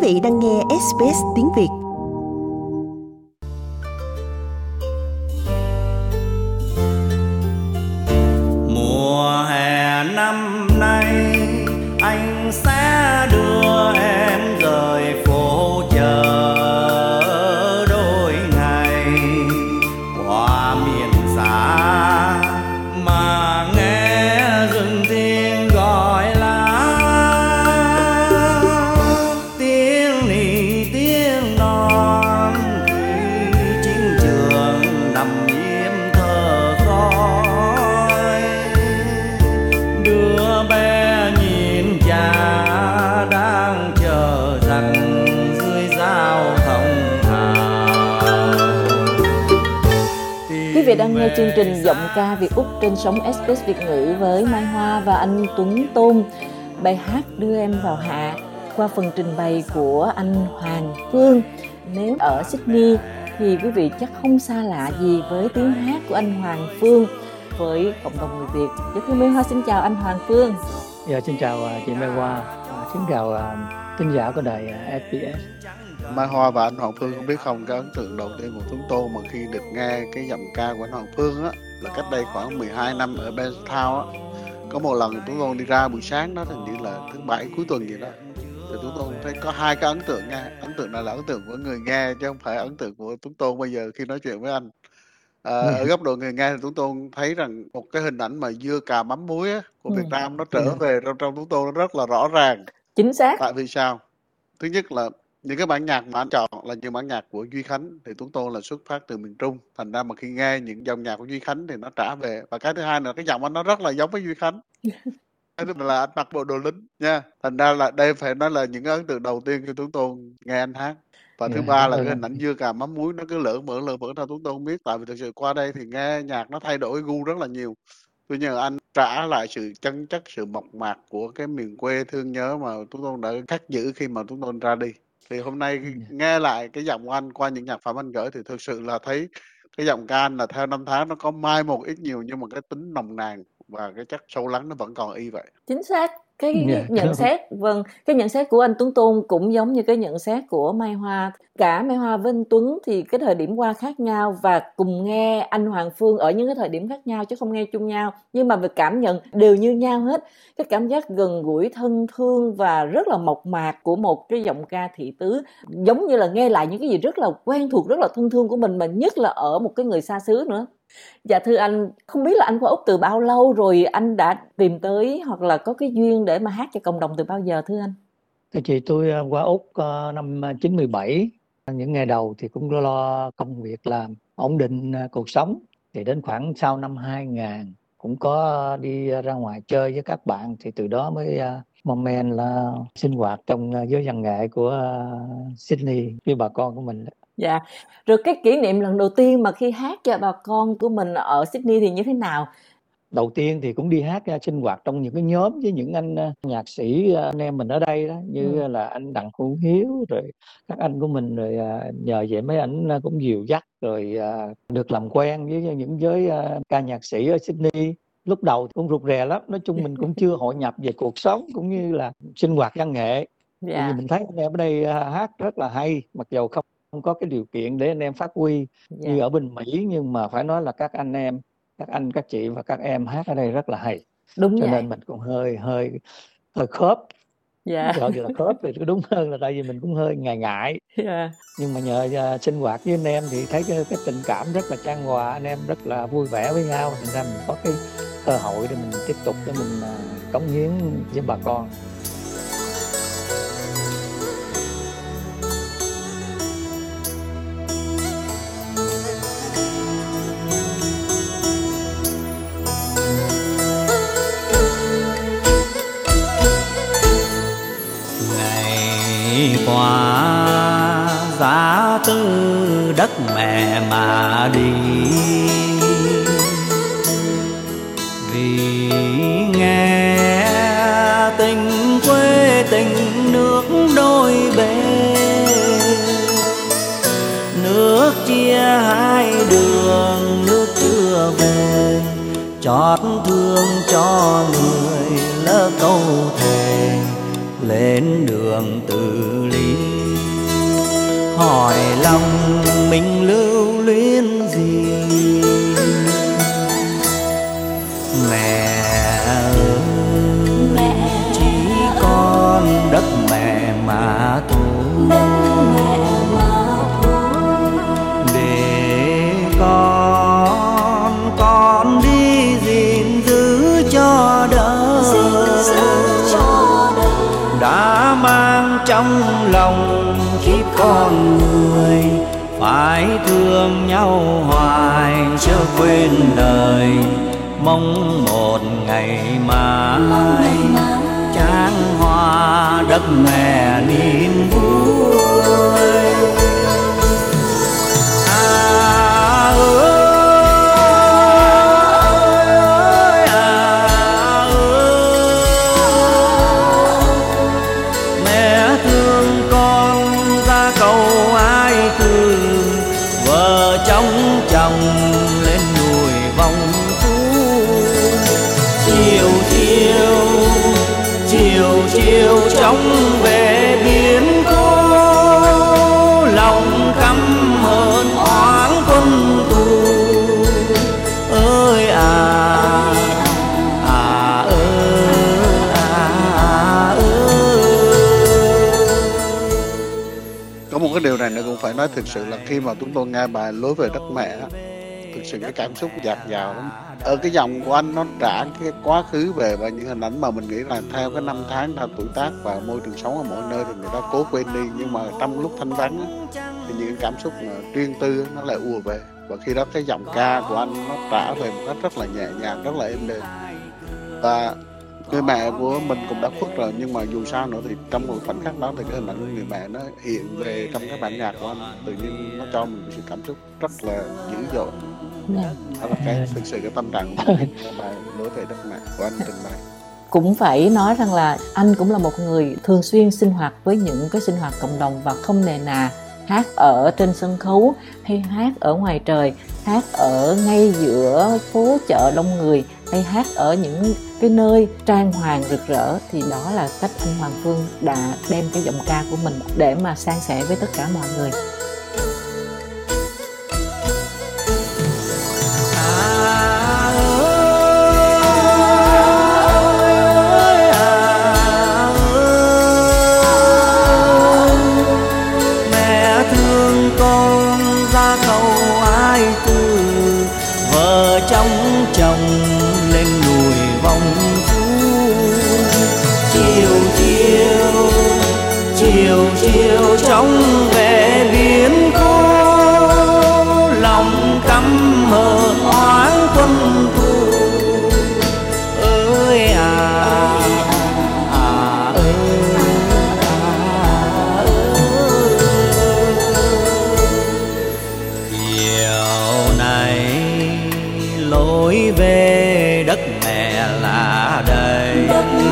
vị đang nghe SBS tiếng Việt. Mùa hè năm nay anh sẽ đưa em rời phố chợ đôi ngày qua miền xa mà nghe rừng tiếng gọi lá, tiếng nỉ tiếng non khi chính trường nằm im thở khói. Đứa bé nhìn cha đang chờ rằng dưới giao thông hào. Quý vị đang nghe chương trình Giọng ca Việt Úc trên sóng SBS Việt ngữ với Mai Hoa và anh Tuấn Tôn. Bài hát Đưa Em Vào Hạ qua phần trình bày của anh Hoàng Phương. Nếu ở Sydney thì quý vị chắc không xa lạ gì với tiếng hát của anh Hoàng Phương với cộng đồng người Việt. Dạ thưa Mai Hoa, xin chào anh Hoàng Phương. Dạ, xin chào chị Mai Hoa, xin chào thính giả của đài SBS. Mai Hoa và anh Hoàng Phương không biết không, cái ấn tượng đầu tiên của chúng tôi mà khi được nghe cái giọng ca của anh Hoàng Phương á là cách đây khoảng 12 năm ở Bentown á. Có một lần chúng tôi đi ra buổi sáng đó, hình như là thứ bảy cuối tuần gì đó, thì chúng tôi thấy có hai cái ấn tượng nha. Ấn tượng này là ấn tượng của người nghe chứ không phải ấn tượng của chúng tôi bây giờ khi nói chuyện với anh. Ở góc độ người nghe thì chúng tôi thấy rằng một cái hình ảnh mà dưa cà mắm muối á, của Việt Nam nó trở về trong chúng tôi nó rất là rõ ràng. Chính xác. Tại vì sao? Thứ nhất là những cái bản nhạc mà anh chọn là những bản nhạc của Duy Khánh, thì chúng tôi là xuất phát từ miền Trung, thành ra mà khi nghe những dòng nhạc của Duy Khánh thì nó trả về. Và cái thứ hai là cái giọng anh nó rất là giống với Duy Khánh. Cái thứ là anh mặc bộ đồ lính nha, thành ra là đây phải nói là những ấn tượng đầu tiên khi chúng tôi nghe anh hát. Và thứ ba là cái hình ảnh dưa cà mắm muối nó cứ lỡ mở ra chúng tôi không biết, tại vì thực sự qua đây thì nghe nhạc nó thay đổi gu rất là nhiều. Tuy nhiên anh trả lại sự chân chất, sự mộc mạc của cái miền quê thương nhớ mà chúng tôi đã khắc giữ khi mà chúng tôi ra đi. Thì hôm nay nghe lại cái giọng của anh qua những nhạc phẩm anh gửi thì thực sự là thấy cái giọng ca anh là theo năm tháng nó có mai một ít nhiều, nhưng mà cái tính nồng nàn và cái chất sâu lắng nó vẫn còn y vậy. Chính xác. Cái nhận xét, cái nhận xét của anh Tuấn Tôn cũng giống như cái nhận xét của Mai Hoa. Cả Mai Hoa với anh Tuấn thì cái thời điểm qua khác nhau và cùng nghe anh Hoàng Phương ở những cái thời điểm khác nhau chứ không nghe chung nhau. Nhưng mà về cảm nhận đều như nhau hết. Cái cảm giác gần gũi, thân thương và rất là mộc mạc của một cái giọng ca thị tứ. Giống như là nghe lại những cái gì rất là quen thuộc, rất là thân thương của mình, mà nhất là ở một cái người xa xứ nữa. Dạ thưa anh, không biết là anh qua Úc từ bao lâu rồi, anh đã tìm tới hoặc là có cái duyên để mà hát cho cộng đồng từ bao giờ thưa anh? Thưa chị, tôi qua Úc năm 97. Những ngày đầu thì cũng lo công việc làm, ổn định cuộc sống. Thì đến khoảng sau năm 2000 cũng có đi ra ngoài chơi với các bạn. Thì từ đó mới moment là sinh hoạt trong giới văn nghệ của Sydney với bà con của mình. Dạ, rồi cái kỷ niệm lần đầu tiên mà khi hát cho bà con của mình ở Sydney thì như thế nào? Đầu tiên thì cũng đi hát sinh hoạt trong những cái nhóm với những anh nhạc sĩ anh em mình ở đây đó, như là anh Đặng Hữu Hiếu rồi các anh của mình, rồi nhờ vậy mấy ảnh cũng dìu dắt rồi được làm quen với những giới ca nhạc sĩ ở Sydney. Lúc đầu cũng rụt rè lắm, nói chung mình cũng chưa hội nhập về cuộc sống cũng như là sinh hoạt văn nghệ. Tại vì mình thấy anh em ở đây hát rất là hay, mặc dù không có cái điều kiện để anh em phát huy như ở bên Mỹ, nhưng mà phải nói là các anh em, các anh, các chị và các em hát ở đây rất là hay. Đúng cho vậy. Nên mình cũng hơi khớp. Gọi là khớp thì đúng hơn, là tại vì mình cũng hơi ngại. Nhưng mà nhờ sinh hoạt với anh em thì thấy cái tình cảm rất là chan hòa, anh em rất là vui vẻ với nhau, thành ra mình có cái cơ hội để mình tiếp tục để mình cống hiến với bà con. Qua giá tư đất mẹ mà đi, vì nghe tình quê tình nước đôi bên, nước chia hai đường nước chưa về, chót thương cho người lỡ câu thề lên đường từ ly. hỏi lòng mình lưu luyến gì. Mẹ ơi, chỉ con đất mẹ mà thôi, để con đi gìn giữ cho đời, đã mang trong lòng kiếp con người, phải thương nhau hoài chớ quên đời, mong một ngày mai tráng hoa đất mẹ niềm vui. Mẹ thương con ra cầu ai thương, vợ chồng chồng lên núi vòng phú. Chiều chiều trống về biển cô, lòng căm hờn oán quân thù. Ơi Có một cái điều này nữa cũng phải nói, thực sự là khi mà chúng tôi nghe bài Lối Về Đất Mẹ, thực sự cái cảm xúc dạt dào lắm. Ở cái giọng của anh nó trả cái quá khứ về và những hình ảnh mà mình nghĩ là theo cái năm tháng, theo tuổi tác và môi trường sống ở mọi nơi thì người ta cố quên đi, nhưng mà trong lúc thanh vắng á, thì những cảm xúc mà riêng tư nó lại ùa về, và khi đó cái giọng ca của anh nó trả về một cách rất là nhẹ nhàng, rất là êm đềm. Và người mẹ của mình cũng đã khuất rồi, nhưng mà dù sao nữa thì trong một khoảnh khắc đó thì cái hình ảnh người mẹ nó hiện về trong cái bản nhạc của anh, tự nhiên nó cho mình một sự cảm xúc rất là dữ dội. Đó là cái thực sự cái tâm trạng của cái bài Lối Về Đất Mẹ của anh trình bày. Cũng phải nói rằng là anh cũng là một người thường xuyên sinh hoạt với những cái sinh hoạt cộng đồng và không nề nà hát ở trên sân khấu hay hát ở ngoài trời, hát ở ngay giữa phố chợ đông người hay hát ở những cái nơi trang hoàng rực rỡ, thì đó là cách anh Hoàng Phương đã đem cái giọng ca của mình để mà san sẻ với tất cả mọi người. Mẹ thương con ra cầu ai từ, vợ chồng lên núi vòng phú. Chiều trống về biển cô, lòng căm hờn oán quân thù. Ơi chiều này lối về đất mẹ là đây,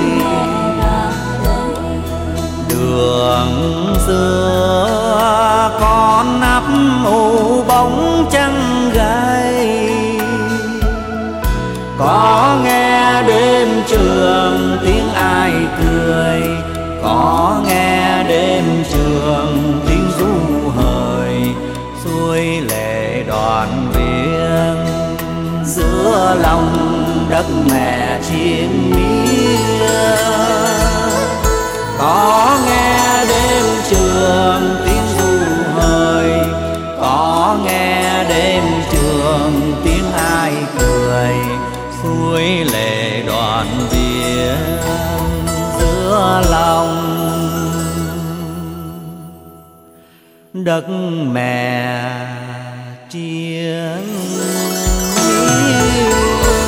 đường xưa con nắp u bóng trăng gai. Có nghe đêm trường tiếng ai cười, có nghe đêm trường tiếng ru hời. Xuôi lệ đoàn viên giữa lòng đất mẹ chiến miên. Có nghe đêm trường tiếng ru hời, có nghe đêm trường tiếng ai cười. Xuôi lệ đoàn viên giữa lòng đất mẹ chiến miên.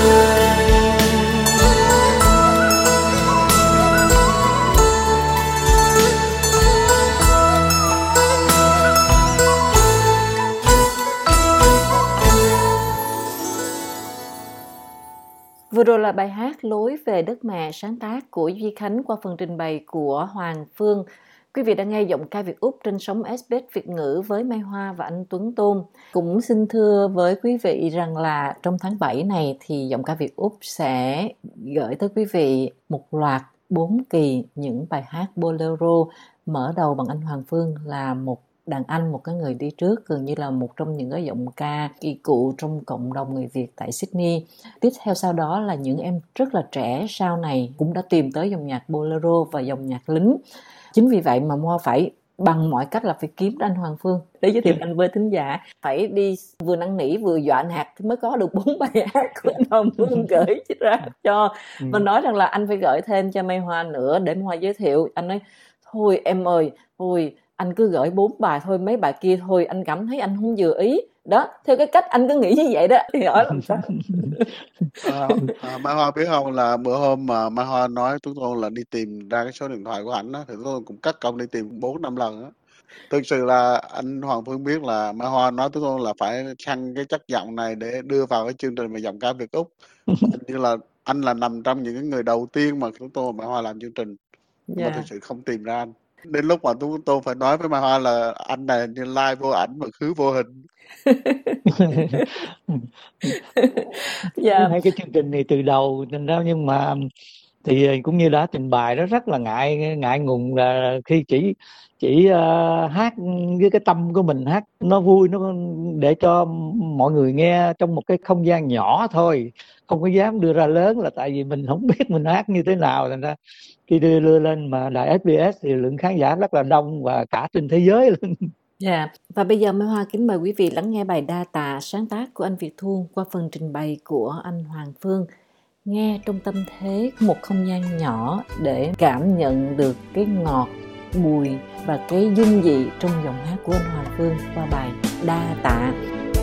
Vừa rồi là bài hát Lối Về Đất Mẹ, sáng tác của Duy Khánh qua phần trình bày của Hoàng Phương. Quý vị đang nghe giọng ca Việt Úc trên sóng SBS Việt ngữ với Mai Hoa và anh Tuấn Tôn. Cũng xin thưa với quý vị rằng là trong tháng 7 này thì giọng ca Việt Úc sẽ gửi tới quý vị một loạt 4 kỳ những bài hát bolero, mở đầu bằng anh Hoàng Phương là một đàn anh, một cái người đi trước, gần như là một trong những cái giọng ca kỳ cựu trong cộng đồng người Việt tại Sydney. Tiếp theo sau đó là những em rất là trẻ sau này cũng đã tìm tới dòng nhạc bolero và dòng nhạc lính. Chính vì vậy mà Moa phải bằng mọi cách là phải kiếm anh Hoàng Phương để giới thiệu anh với thính giả. Phải đi vừa năn nỉ vừa dọa nạt mới có được 4 bài hát của anh Hoàng Phương gửi ra cho. Mình nói rằng là anh phải gửi thêm cho Mai Hoa nữa để Mai Hoa giới thiệu. Anh nói thôi em ơi, thôi anh cứ gửi 4 bài thôi, mấy bài kia thôi anh cảm thấy anh không vừa ý. Đó, theo cái cách anh cứ nghĩ như vậy đó thì hỏi làm sao? Mai Hoa biết không, là bữa hôm mà Mai Hoa nói chúng tôi là đi tìm ra cái số điện thoại của ảnh á, thì tôi cũng cắt công đi tìm 4-5 lần á. Thực sự là anh Hoàng Phương biết là Mai Hoa nói chúng tôi là phải săn cái chất giọng này để đưa vào cái chương trình về giọng ca Việt Úc. Như là anh là nằm trong những người đầu tiên mà chúng tôi Mai Hoa làm chương trình, nhưng mà thực sự không tìm ra anh. Đến lúc mà tôi phải nói với Mai Hoa là anh này như live vô ảnh mà khứ vô hình. Hai cái chương trình này từ đầu thành ra, nhưng mà thì cũng như đã trình bày, đó rất là ngại ngùng là khi chỉ hát với cái tâm của mình, hát nó vui, nó để cho mọi người nghe trong một cái không gian nhỏ thôi, không có dám đưa ra lớn, là tại vì mình không biết mình hát như thế nào. Thành ra khi đưa lên mà đài SBS thì lượng khán giả rất là đông và cả trên thế giới luôn. Và bây giờ Mai Hoa kính mời quý vị lắng nghe bài Đa Tạ sáng tác của anh Việt Thuông qua phần trình bày của anh Hoàng Phương. Nghe trong tâm thế một không gian nhỏ để cảm nhận được cái ngọt, bùi và cái dung dị trong giọng hát của anh Hoàng Phương qua bài Đa Tạ.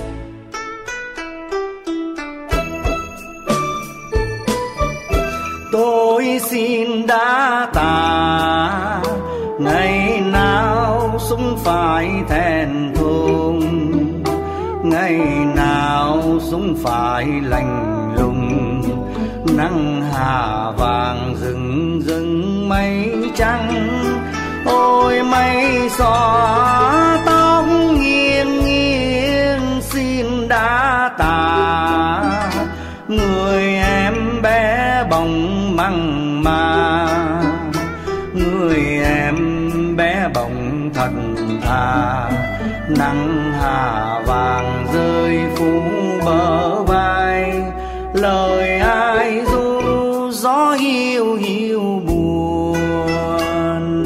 Tôi xin đa tạ, ngày nào cũng phải thẹn thùng, ngày nào cũng phải lạnh lùng. Nắng hạ vàng rừng rừng mây trắng, ôi mây xõa tóc nghiêng nghiêng. Xin đa tạ người em bé bỏng măng mà, người em bé bỏng thật thà. Nắng hạ vàng rơi phủ bờ vai, lời ai ru gió hiu hiu buồn.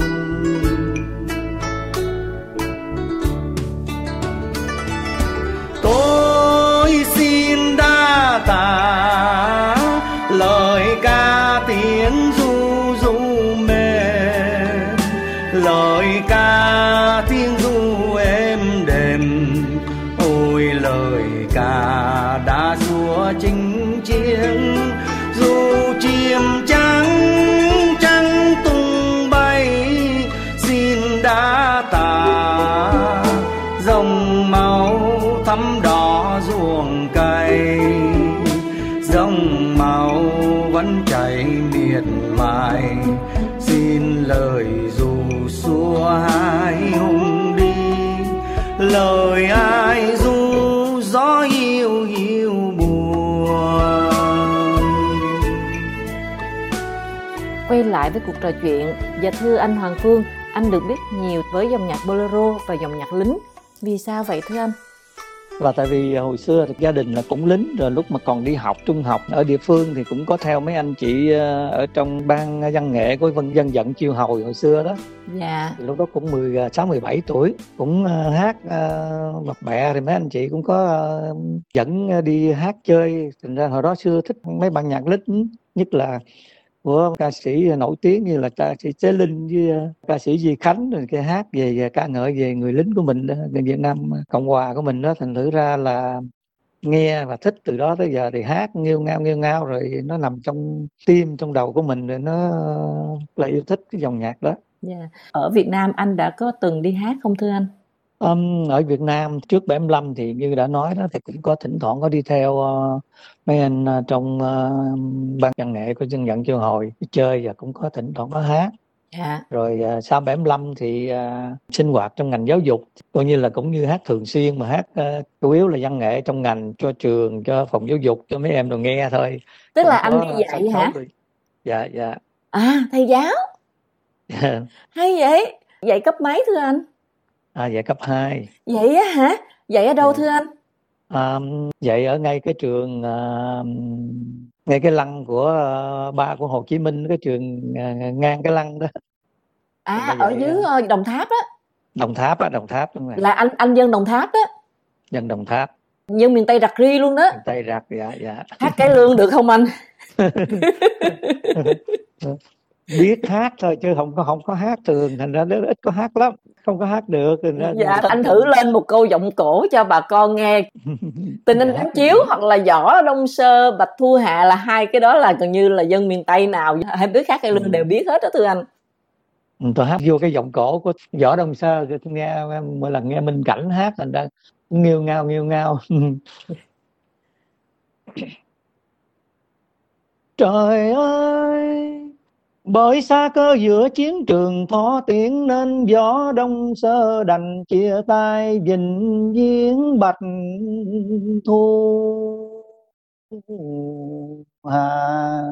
Tôi xin đa tạ lời ca tiếng ru ru mềm, lời ca tiếng ru êm đềm. Ôi lời ca đã xua chinh chiến, dù chim trắng trắng tung bay. Xin đa tạ dòng máu thắm đỏ ruộng cày, dòng máu vẫn chảy miệt mài. Xin lời dù xua hai hùng đi, lời ai ru gió hiu hiu buồn. Quay lại với cuộc trò chuyện. Dạ thưa anh Hoàng Phương, anh được biết nhiều với dòng nhạc bolero và dòng nhạc lính. Vì sao vậy thưa anh? Và tại vì hồi xưa thì gia đình là cũng lính, rồi lúc mà còn đi học trung học ở địa phương thì cũng có theo mấy anh chị ở trong ban văn nghệ của dân vận chiêu hồi hồi xưa đó. Dạ. Thì lúc đó cũng 16-17 tuổi, cũng hát bập bẹ, thì mấy anh chị cũng có dẫn đi hát chơi. Thành ra hồi đó xưa thích mấy ban nhạc lính, nhất là của ca sĩ nổi tiếng như là ca sĩ Chế Linh với ca sĩ Duy Khánh, rồi cái hát về ca ngợi về người lính của mình, người Việt Nam Cộng Hòa của mình đó. Thành thử ra là nghe và thích, từ đó tới giờ thì hát nghêu ngao rồi nó nằm trong tim, trong đầu của mình, rồi nó là yêu thích cái dòng nhạc đó. Yeah. Ở Việt Nam anh đã có từng đi hát không thưa anh? Ở Việt Nam trước 75 thì như đã nói đó, thì cũng có thỉnh thoảng có đi theo mấy anh trong ban văn nghệ của dân vận chiêu hồi chơi, và cũng có thỉnh thoảng có hát. Yeah. Rồi sau 75 thì sinh hoạt trong ngành giáo dục, coi như là cũng như hát thường xuyên, mà hát chủ yếu là văn nghệ trong ngành, cho trường, cho phòng giáo dục, cho mấy em đồ nghe thôi. Tức là anh đi dạy hả? Rồi. Dạ. À, thầy giáo. Hay vậy. Dạy cấp mấy thưa anh? Dạy cấp 2. Vậy á hả? Dạy ở đâu Dạ. thưa anh? Dạy ở ngay cái trường ngay cái lăng của ba của Hồ Chí Minh, cái trường ngang cái lăng đó. Ở dưới Đồng Tháp đó. Đồng Tháp đúng rồi. Là anh dân Đồng Tháp đó. Dân Đồng Tháp. Dân miền Tây rặt ri luôn đó. Miền Tây rặt, dạ. Hát cải lương được không anh? Biết hát thôi chứ không có hát thường, thành ra ít có hát lắm, không có hát được. Dạ, anh thử lên một câu giọng cổ cho bà con nghe. Tình Anh Ánh Chiếu hoặc là Võ Đông Sơ, Bạch Thu Hà, là hai cái đó là gần như là dân miền Tây nào hay biết hát cải lương đều biết hết đó thưa anh. Tôi hát vô cái giọng cổ của Võ Đông Sơ, tôi nghe mỗi lần nghe Minh Cảnh hát thành ra nghêu ngao. Trời ơi, bởi xa cơ giữa chiến trường thọ tiễn nên Võ Đông Sơ đành chia tay vĩnh viễn Bạch Thu Hà.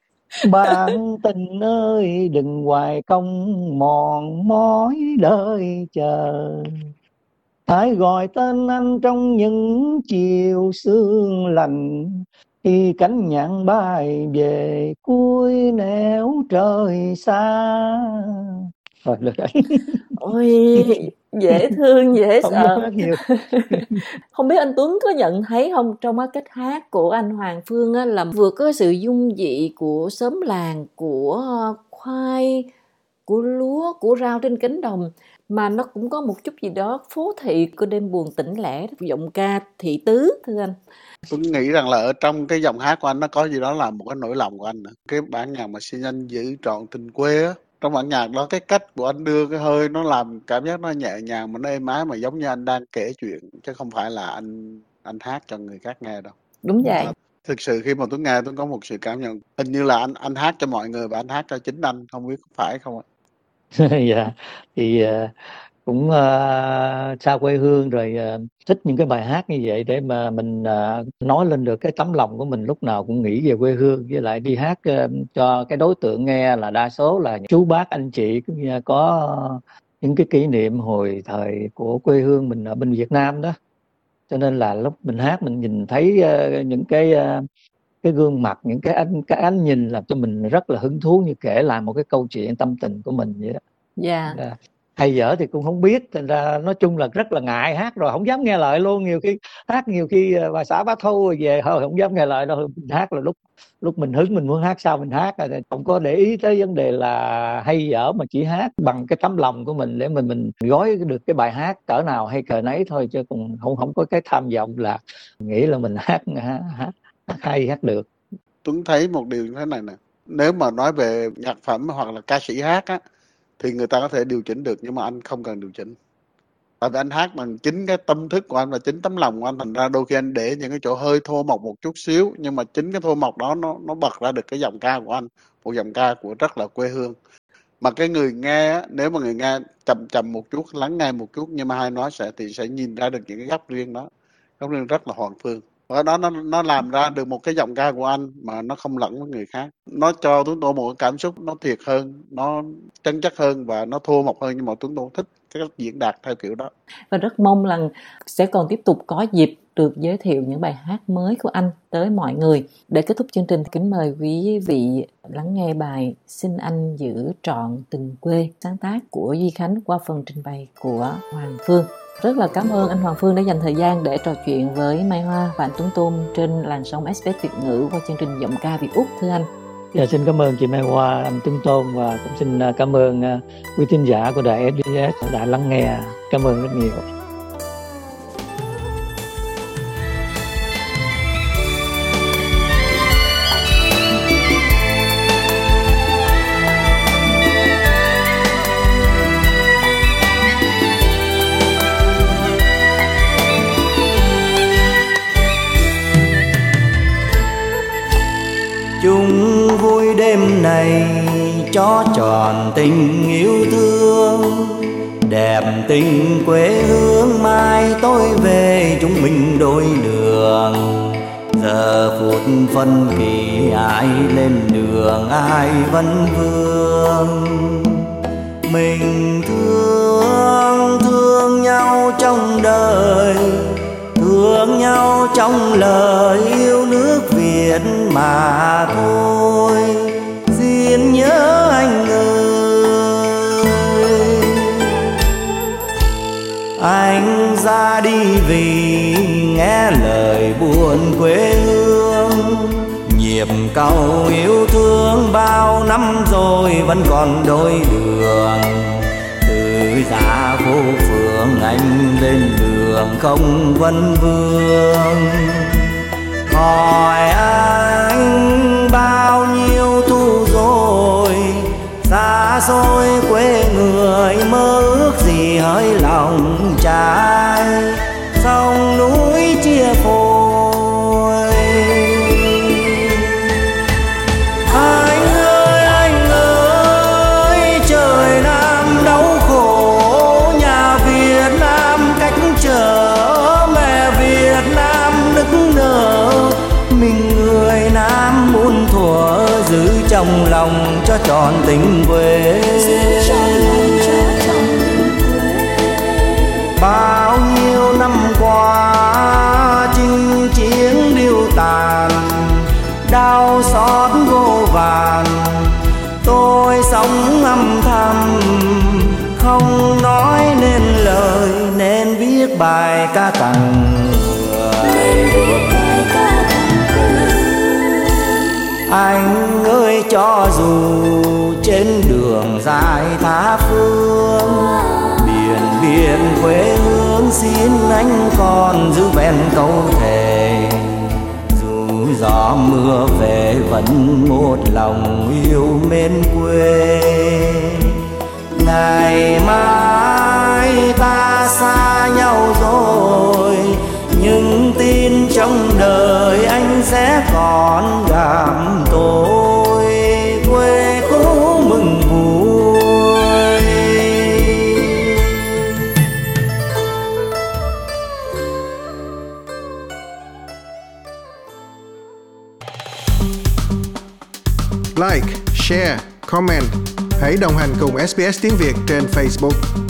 Bạn tình ơi đừng hoài công mòn mỏi đợi chờ, hãy gọi tên anh trong những chiều sương lạnh, khi cánh nhạn bay về cuối nẻo trời xa. Rồi được rồi. Ôi, dễ thương, dễ Không sợ. nói nhiều. Không biết anh Tuấn có nhận thấy không, trong cái cách hát của anh Hoàng Phương á, là vừa có sự dung dị của xóm làng, của khoai, của lúa, của rau trên cánh đồng, mà nó cũng có một chút gì đó phố thị của đêm buồn tĩnh lẻ, giọng ca thị tứ thưa anh. Tôi nghĩ rằng là ở trong cái giọng hát của anh nó có gì đó là một cái nỗi lòng của anh nữa. Cái bản nhạc mà Xin Anh Giữ Trọn Tình Quê á, trong bản nhạc đó cái cách của anh đưa cái hơi nó làm cảm giác nó nhẹ nhàng mà nó êm ái, mà giống như anh đang kể chuyện chứ không phải là anh hát cho người khác nghe đâu. Đúng vậy. Thực sự khi mà tôi nghe tôi có một sự cảm nhận hình như là anh hát cho mọi người và anh hát cho chính anh, không biết phải không ạ? Dạ, thì cũng xa quê hương rồi thích những cái bài hát như vậy để mà mình nói lên được cái tấm lòng của mình, lúc nào cũng nghĩ về quê hương, với lại đi hát cho cái đối tượng nghe là đa số là chú bác anh chị cũng như có những cái kỷ niệm hồi thời của quê hương mình ở bên Việt Nam đó, cho nên là lúc mình hát mình nhìn thấy những cái gương mặt, những cái ánh nhìn làm cho mình rất là hứng thú, như kể lại một cái câu chuyện tâm tình của mình vậy đó. Dạ. Hay dở thì cũng không biết, thành ra nói chung là rất là ngại hát, rồi không dám nghe lời luôn. Nhiều khi hát, nhiều khi bà xã bá thu về thôi không dám nghe lời đâu. Mình hát là lúc mình hứng, mình muốn hát sao mình hát, không có để ý tới vấn đề là hay dở, mà chỉ hát bằng cái tấm lòng của mình để mình gói được cái bài hát cỡ nào hay cỡ nấy thôi, chứ cũng không có cái tham vọng là nghĩ là mình hát hay hát được. Tuấn thấy một điều như thế này nè, nếu mà nói về nhạc phẩm hoặc là ca sĩ hát á thì người ta có thể điều chỉnh được, nhưng mà anh không cần điều chỉnh. Tại vì anh hát bằng chính cái tâm thức của anh và chính tấm lòng của anh, thành ra đôi khi anh để những cái chỗ hơi thô mộc một chút xíu, nhưng mà chính cái thô mộc đó nó bật ra được cái giọng ca của anh, một giọng ca của rất là quê hương. Mà cái người nghe á, nếu mà người nghe chậm một chút, lắng nghe một chút, nhưng mà hai nói sẽ nhìn ra được những cái góc riêng đó, góc riêng rất là Hoàng Phương. Và đó nó làm ra được một cái giọng ca của anh mà nó không lẫn với người khác. Nó cho Tuấn Tô một cái cảm xúc nó thiệt hơn, nó chân chất hơn và nó thô mộc hơn, nhưng mà Tuấn Tô thích cái cách diễn đạt theo kiểu đó. Và rất mong là sẽ còn tiếp tục có dịp được giới thiệu những bài hát mới của anh tới mọi người. Để kết thúc chương trình, kính mời quý vị lắng nghe bài Xin Anh Giữ Trọn Tình Quê, sáng tác của Duy Khánh qua phần trình bày của Hoàng Phương. Rất là cảm ơn anh Hoàng Phương đã dành thời gian để trò chuyện với Mai Hoa và anh Tuấn Tôn trên làn sóng SBS Việt ngữ qua chương trình Giọng ca Việt Úc, thưa anh. Dạ, xin cảm ơn chị Mai Hoa, anh Tuấn Tôn, và cũng xin cảm ơn quý thính giả của đài SBS đã lắng nghe. Cảm ơn rất nhiều. Chung vui đêm này cho tròn tình yêu thương, đẹp tình quê hương mai tôi về chúng mình đôi đường. Giờ phút phân kỳ ai lên đường ai vẫn vương, mình thương Anh ra đi vì nghe lời buồn quê hương, nhịp cầu yêu thương bao năm rồi vẫn còn đôi đường. Từ Giá Phố Phường anh lên đường không vấn vương, hỏi anh bao nhiêu thu rồi, xa xôi quê người mơ ước gì hỡi lòng trai, sông núi chia phôi. Anh ơi trời Nam đau khổ, nhà Việt Nam cách trở, mẹ Việt Nam nức nở, mình người Nam muôn thuở giữ trong lòng cho trọn tình quê. Bao nhiêu năm qua chinh chiến điêu tàn, đau xót vô vàn, tôi sống âm thầm không nói nên lời, nên viết bài ca tặng người. Anh ơi cho dù trên đường dài tha phương, biển biển quê hương xin anh còn giữ vẹn câu thề, dù gió mưa về vẫn một lòng yêu mến quê. Ngày mai ta xa nhau rồi, nhưng tin trong đời anh sẽ còn gặp tôi, quê cũ mừng vui. Like, share, comment. Hãy đồng hành cùng SBS tiếng Việt trên Facebook.